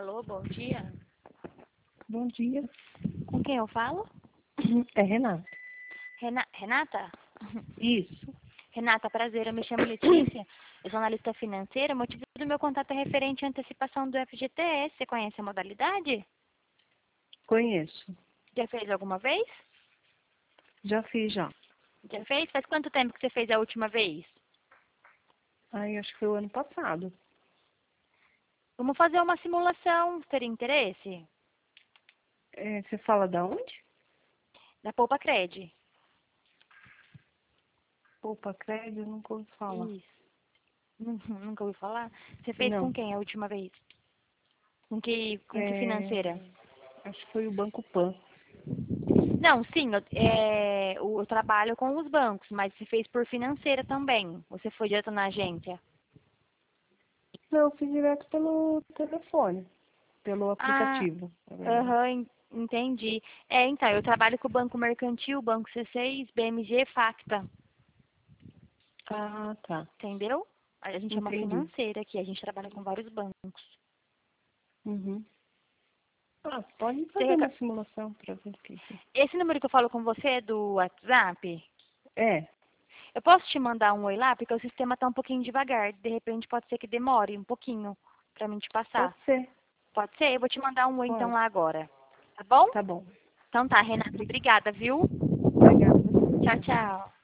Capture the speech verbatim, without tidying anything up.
Alô, bom dia. Bom dia. Com quem eu falo? É Renata. Rena- Renata? Isso. Renata, prazer, eu me chamo Letícia, eu sou analista financeira. O motivo do meu contato é referente à antecipação do F G T S. Você conhece a modalidade? Conheço. Já fez alguma vez? Já fiz já. Já fez? Faz quanto tempo que você fez a última vez? Aí acho que foi o ano passado. Vamos fazer uma simulação. Teria interesse? É, você fala da onde? Da Poupa Cred. Poupa Crédito, nunca ouvi falar. Isso. Nun- Nunca ouviu falar? Você fez com Não. quem a última vez? Com que, com que financeira? É, acho que foi o Banco Pan. Não, sim, eu, é, eu eu trabalho com os bancos, mas você fez por financeira também. Você foi direto na agência? Não, eu fiz direto pelo telefone, pelo Ah, aplicativo, na verdade. aham, en- entendi. É, então, eu trabalho com o Banco Mercantil, Banco C seis, B M G, Facta, Ah, tá. entendeu? A gente é uma Entendi. financeira aqui, a gente trabalha com vários bancos. Uhum. Ah, pode Você fazer uma quer- simulação para ver o que que- Esse número que eu falo com você é do WhatsApp? É, Eu posso te mandar um oi lá, porque o sistema está um pouquinho devagar. De repente pode ser que demore um pouquinho para mim te pode passar. ser. Pode ser? Eu vou te mandar um oi então Pode. lá agora. Tá bom? Tá bom. Então tá, Renata. Obri- Obrigada, viu? Obrigada. Tchau, tchau.